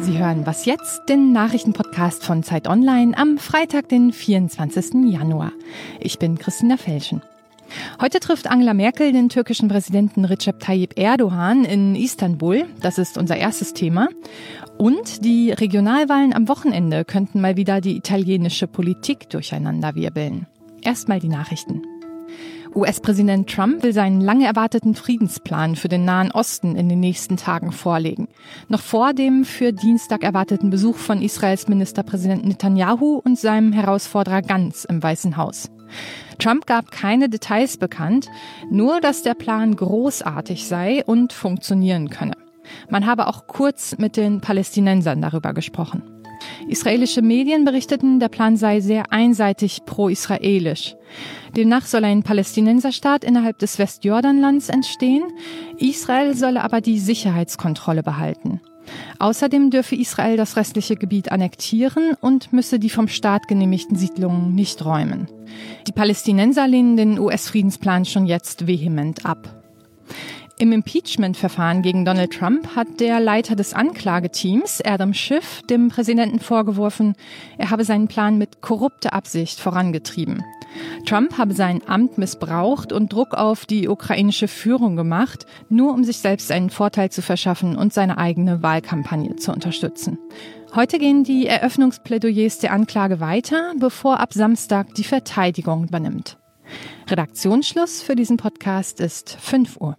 Sie hören Was jetzt?, den Nachrichtenpodcast von Zeit Online am Freitag, den 24. Januar. Ich bin Christina Felschen. Heute trifft Angela Merkel den türkischen Präsidenten Recep Tayyip Erdogan in Istanbul. Das ist unser erstes Thema. Und die Regionalwahlen am Wochenende könnten mal wieder die italienische Politik durcheinanderwirbeln. Erstmal die Nachrichten. US-Präsident Trump will seinen lange erwarteten Friedensplan für den Nahen Osten in den nächsten Tagen vorlegen. Noch vor dem für Dienstag erwarteten Besuch von Israels Ministerpräsident Netanyahu und seinem Herausforderer Gantz im Weißen Haus. Trump gab keine Details bekannt, nur dass der Plan großartig sei und funktionieren könne. Man habe auch kurz mit den Palästinensern darüber gesprochen. Israelische Medien berichteten, der Plan sei sehr einseitig pro-israelisch. Demnach soll ein Palästinenserstaat innerhalb des Westjordanlands entstehen. Israel solle aber die Sicherheitskontrolle behalten. Außerdem dürfe Israel das restliche Gebiet annektieren und müsse die vom Staat genehmigten Siedlungen nicht räumen. Die Palästinenser lehnen den US-Friedensplan schon jetzt vehement ab. Im Impeachment-Verfahren gegen Donald Trump hat der Leiter des Anklageteams, Adam Schiff, dem Präsidenten vorgeworfen, er habe seinen Plan mit korrupter Absicht vorangetrieben. Trump habe sein Amt missbraucht und Druck auf die ukrainische Führung gemacht, nur um sich selbst einen Vorteil zu verschaffen und seine eigene Wahlkampagne zu unterstützen. Heute gehen die Eröffnungsplädoyers der Anklage weiter, bevor ab Samstag die Verteidigung übernimmt. Redaktionsschluss für diesen Podcast ist 5 Uhr.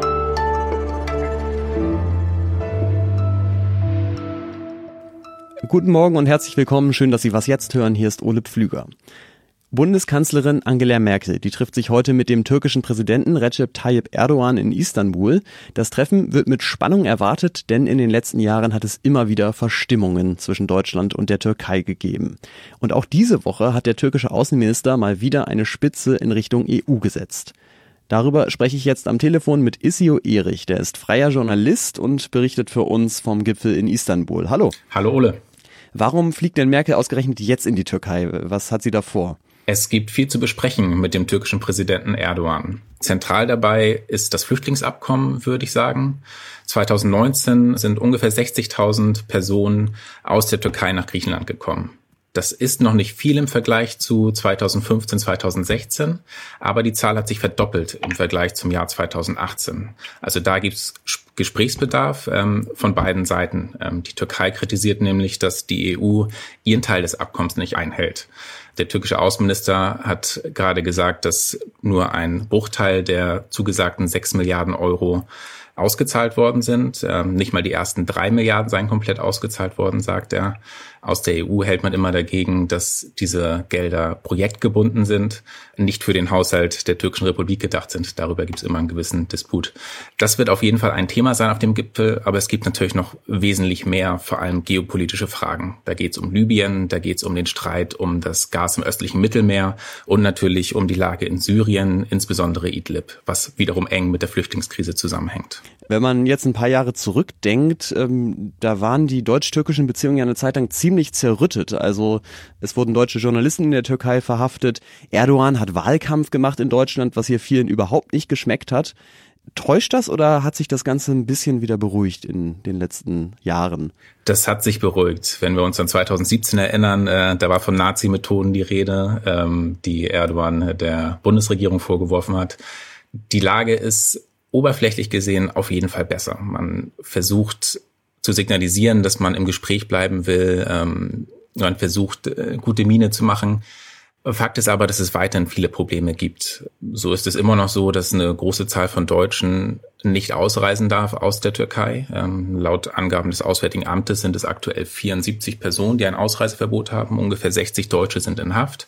Guten Morgen und herzlich willkommen. Schön, dass Sie was jetzt hören. Hier ist Ole Pflüger. Bundeskanzlerin Angela Merkel, die trifft sich heute mit dem türkischen Präsidenten Recep Tayyip Erdogan in Istanbul. Das Treffen wird mit Spannung erwartet, denn in den letzten Jahren hat es immer wieder Verstimmungen zwischen Deutschland und der Türkei gegeben. Und auch diese Woche hat der türkische Außenminister mal wieder eine Spitze in Richtung EU gesetzt. Darüber spreche ich jetzt am Telefon mit Issio Erich. Der ist freier Journalist und berichtet für uns vom Gipfel in Istanbul. Hallo. Hallo Ole. Warum fliegt denn Merkel ausgerechnet jetzt in die Türkei? Was hat sie da vor? Es gibt viel zu besprechen mit dem türkischen Präsidenten Erdogan. Zentral dabei ist das Flüchtlingsabkommen, würde ich sagen. 2019 sind ungefähr 60.000 Personen aus der Türkei nach Griechenland gekommen. Das ist noch nicht viel im Vergleich zu 2015, 2016, aber die Zahl hat sich verdoppelt im Vergleich zum Jahr 2018. Also da gibt es Gesprächsbedarf von beiden Seiten. Die Türkei kritisiert nämlich, dass die EU ihren Teil des Abkommens nicht einhält. Der türkische Außenminister hat gerade gesagt, dass nur ein Bruchteil der zugesagten 6 Milliarden Euro ausgezahlt worden sind. Nicht mal die ersten 3 Milliarden seien komplett ausgezahlt worden, sagt er. Aus der EU hält man immer dagegen, dass diese Gelder projektgebunden sind, nicht für den Haushalt der türkischen Republik gedacht sind. Darüber gibt es immer einen gewissen Disput. Das wird auf jeden Fall ein Thema sein auf dem Gipfel, aber es gibt natürlich noch wesentlich mehr, vor allem geopolitische Fragen. Da geht es um Libyen, da geht es um den Streit um das Gas im östlichen Mittelmeer und natürlich um die Lage in Syrien, insbesondere Idlib, was wiederum eng mit der Flüchtlingskrise zusammenhängt. Wenn man jetzt ein paar Jahre zurückdenkt, da waren die deutsch-türkischen Beziehungen ja eine Zeit lang ziemlich zerrüttet. Also es wurden deutsche Journalisten in der Türkei verhaftet. Erdogan hat Wahlkampf gemacht in Deutschland, was hier vielen überhaupt nicht geschmeckt hat. Täuscht das oder hat sich das Ganze ein bisschen wieder beruhigt in den letzten Jahren? Das hat sich beruhigt. Wenn wir uns an 2017 erinnern, da war von Nazi-Methoden die Rede, die Erdogan der Bundesregierung vorgeworfen hat. Die Lage ist oberflächlich gesehen auf jeden Fall besser. Man versucht zu signalisieren, dass man im Gespräch bleiben will. Man versucht, gute Miene zu machen. Fakt ist aber, dass es weiterhin viele Probleme gibt. So ist es immer noch so, dass eine große Zahl von Deutschen nicht ausreisen darf aus der Türkei. Laut Angaben des Auswärtigen Amtes sind es aktuell 74 Personen, die ein Ausreiseverbot haben. Ungefähr 60 Deutsche sind in Haft.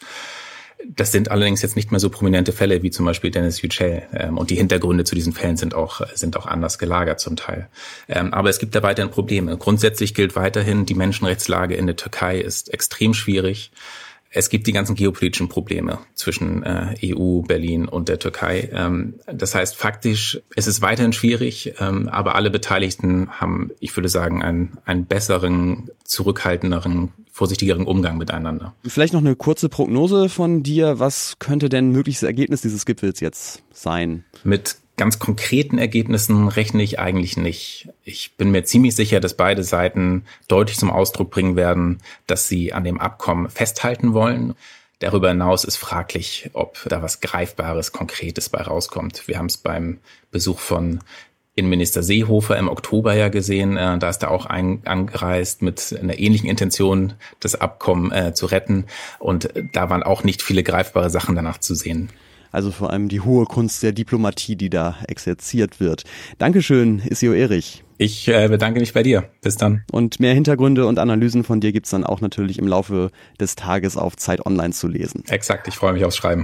Das sind allerdings jetzt nicht mehr so prominente Fälle wie zum Beispiel Dennis Yücel. Und die Hintergründe zu diesen Fällen sind auch anders gelagert zum Teil. Aber es gibt da weiterhin Probleme. Grundsätzlich gilt weiterhin, die Menschenrechtslage in der Türkei ist extrem schwierig. Es gibt die ganzen geopolitischen Probleme zwischen EU, Berlin und der Türkei. Das heißt, faktisch ist es weiterhin schwierig, aber alle Beteiligten haben, ich würde sagen, einen besseren, zurückhaltenderen, vorsichtigeren Umgang miteinander. Vielleicht noch eine kurze Prognose von dir. Was könnte denn mögliches Ergebnis dieses Gipfels jetzt sein? Mit ganz konkreten Ergebnissen rechne ich eigentlich nicht. Ich bin mir ziemlich sicher, dass beide Seiten deutlich zum Ausdruck bringen werden, dass sie an dem Abkommen festhalten wollen. Darüber hinaus ist fraglich, ob da was Greifbares, Konkretes bei rauskommt. Wir haben es beim Besuch von Innenminister Seehofer im Oktober ja gesehen, da ist er auch angereist mit einer ähnlichen Intention, das Abkommen zu retten. Und da waren auch nicht viele greifbare Sachen danach zu sehen. Also vor allem die hohe Kunst der Diplomatie, die da exerziert wird. Dankeschön, Isio Erich. Ich bedanke mich bei dir. Bis dann. Und mehr Hintergründe und Analysen von dir gibt's dann auch natürlich im Laufe des Tages auf Zeit Online zu lesen. Exakt, ich freue mich aufs Schreiben.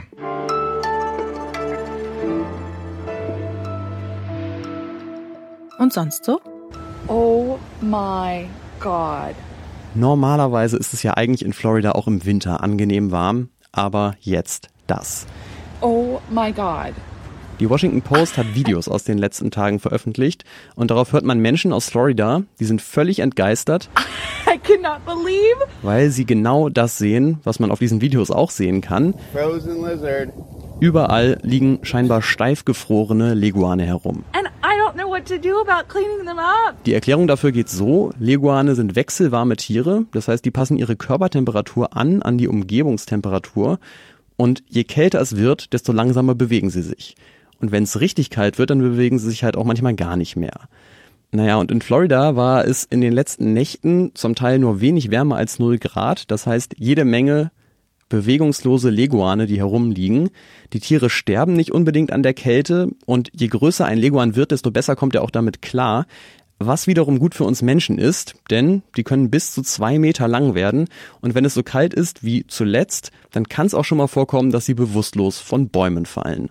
Und sonst so? Oh my God. Normalerweise ist es ja eigentlich in Florida auch im Winter angenehm warm, aber jetzt das. Oh my God. Die Washington Post hat Videos aus den letzten Tagen veröffentlicht und darauf hört man Menschen aus Florida, die sind völlig entgeistert, I cannot believe. weil sie genau das sehen, was man auf diesen Videos auch sehen kann. Frozen lizard. Überall liegen scheinbar steif gefrorene Leguane herum. And I don't know what to do about cleaning them up. Die Erklärung dafür geht so: Leguane sind wechselwarme Tiere, das heißt, die passen ihre Körpertemperatur an die Umgebungstemperatur und je kälter es wird, desto langsamer bewegen sie sich. Und wenn es richtig kalt wird, dann bewegen sie sich halt auch manchmal gar nicht mehr. Naja, und in Florida war es in den letzten Nächten zum Teil nur wenig wärmer als 0 Grad. Das heißt, jede Menge bewegungslose Leguane, die herumliegen. Die Tiere sterben nicht unbedingt an der Kälte und je größer ein Leguan wird, desto besser kommt er auch damit klar. Was wiederum gut für uns Menschen ist, denn die können bis zu 2 Meter lang werden und wenn es so kalt ist wie zuletzt, dann kann es auch schon mal vorkommen, dass sie bewusstlos von Bäumen fallen.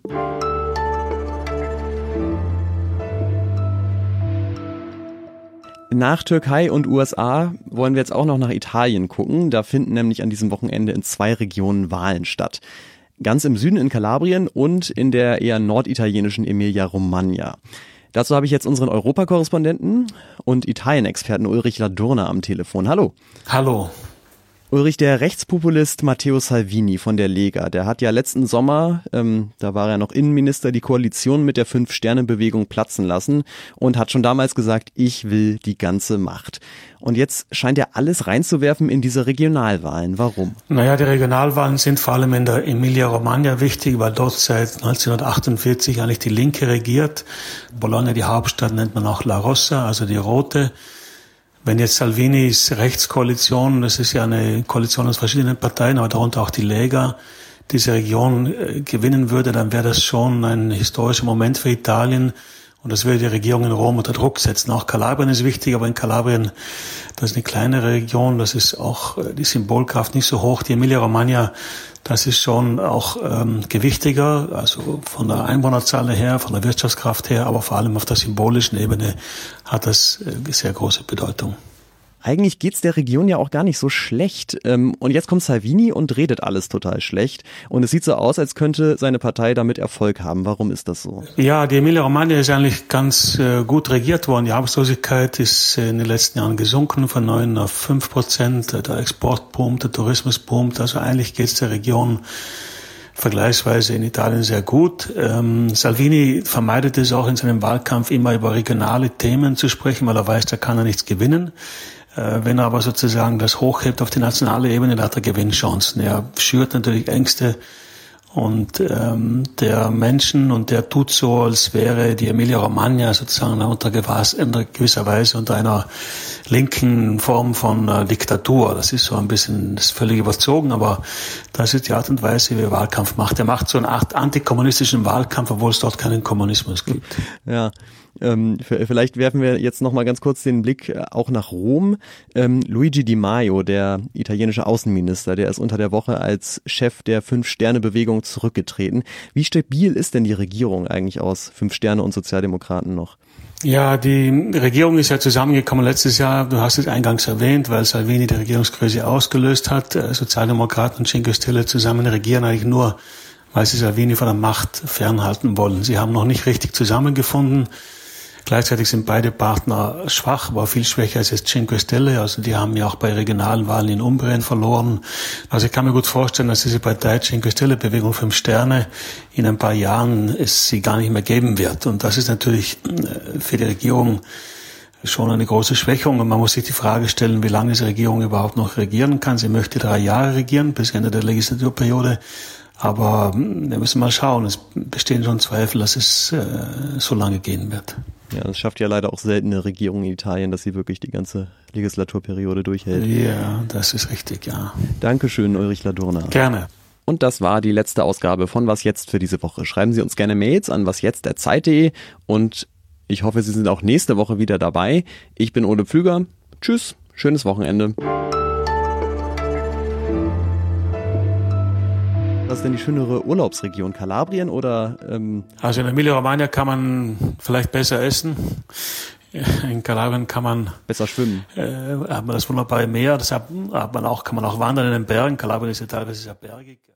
Nach Türkei und USA wollen wir jetzt auch noch nach Italien gucken. Da finden nämlich an diesem Wochenende in 2 Regionen Wahlen statt. Ganz im Süden in Kalabrien und in der eher norditalienischen Emilia-Romagna. Dazu habe ich jetzt unseren Europakorrespondenten und Italien-Experten Ulrich Ladurner am Telefon. Hallo. Hallo. Ulrich, der Rechtspopulist Matteo Salvini von der Lega, der hat ja letzten Sommer, da war er noch Innenminister, die Koalition mit der 5-Sterne-Bewegung platzen lassen und hat schon damals gesagt, ich will die ganze Macht. Und jetzt scheint er alles reinzuwerfen in diese Regionalwahlen. Warum? Naja, die Regionalwahlen sind vor allem in der Emilia-Romagna wichtig, weil dort seit 1948 eigentlich die Linke regiert. Bologna, die Hauptstadt, nennt man auch La Rossa, also die Rote. Wenn jetzt Salvinis Rechtskoalition, das ist ja eine Koalition aus verschiedenen Parteien, aber darunter auch die Lega, diese Region gewinnen würde, dann wäre das schon ein historischer Moment für Italien und das würde die Regierung in Rom unter Druck setzen. Auch Kalabrien ist wichtig, aber in Kalabrien, das ist eine kleinere Region, das ist auch die Symbolkraft nicht so hoch. Die Emilia-Romagna, das ist schon auch gewichtiger, also von der Einwohnerzahl her, von der Wirtschaftskraft her, aber vor allem auf der symbolischen Ebene hat das sehr große Bedeutung. Eigentlich geht's der Region ja auch gar nicht so schlecht. Und jetzt kommt Salvini und redet alles total schlecht. Und es sieht so aus, als könnte seine Partei damit Erfolg haben. Warum ist das so? Ja, die Emilia-Romagna ist eigentlich ganz gut regiert worden. Die Arbeitslosigkeit ist in den letzten Jahren gesunken von 9 auf 5%. Der Export boomt, der Tourismus boomt. Also eigentlich geht's der Region vergleichsweise in Italien sehr gut. Salvini vermeidet es auch in seinem Wahlkampf immer über regionale Themen zu sprechen, weil er weiß, da kann er nichts gewinnen. Wenn er aber sozusagen das hochhebt auf die nationale Ebene, dann hat er Gewinnchancen. Er schürt natürlich Ängste und der Menschen und der tut so, als wäre die Emilia-Romagna sozusagen unter gewisser Weise unter einer linken Form von Diktatur. Das ist so ein bisschen, das ist völlig überzogen, aber das ist die Art und Weise, wie er Wahlkampf macht. Er macht so eine Art antikommunistischen Wahlkampf, obwohl es dort keinen Kommunismus gibt. Ja. Vielleicht werfen wir jetzt noch mal ganz kurz den Blick auch nach Rom. Luigi Di Maio, der italienische Außenminister, der ist unter der Woche als Chef der 5-Sterne-Bewegung zurückgetreten. Wie stabil ist denn die Regierung eigentlich aus 5 Sterne und Sozialdemokraten noch? Ja, die Regierung ist ja zusammengekommen letztes Jahr, du hast es eingangs erwähnt, weil Salvini die Regierungskrise ausgelöst hat. Sozialdemokraten und Cinque Stelle zusammen regieren eigentlich nur, weil sie Salvini von der Macht fernhalten wollen. Sie haben noch nicht richtig zusammengefunden. Gleichzeitig sind beide Partner schwach, aber viel schwächer als jetzt Cinque Stelle. Also die haben ja auch bei regionalen Wahlen in Umbrien verloren. Also ich kann mir gut vorstellen, dass diese Partei Cinque Stelle, Bewegung 5 Sterne, in ein paar Jahren es sie gar nicht mehr geben wird. Und das ist natürlich für die Regierung schon eine große Schwächung. Und man muss sich die Frage stellen, wie lange diese Regierung überhaupt noch regieren kann. Sie möchte 3 Jahre regieren, bis Ende der Legislaturperiode. Aber wir müssen mal schauen. Es bestehen schon Zweifel, dass es so lange gehen wird. Ja, das schafft ja leider auch selten eine Regierung in Italien, dass sie wirklich die ganze Legislaturperiode durchhält. Ja, das ist richtig, ja. Dankeschön, Ulrich Ladurner. Gerne. Und das war die letzte Ausgabe von Was Jetzt für diese Woche. Schreiben Sie uns gerne Mails an wasjetzt@zeit.de und ich hoffe, Sie sind auch nächste Woche wieder dabei. Ich bin Ole Pflüger. Tschüss, schönes Wochenende. Was ist denn die schönere Urlaubsregion? Kalabrien oder? Also in Emilia-Romagna kann man vielleicht besser essen. In Kalabrien kann man besser schwimmen. Hat man das wunderbare Meer. Deshalb kann man auch wandern in den Bergen. Kalabrien ist ja teilweise sehr bergig.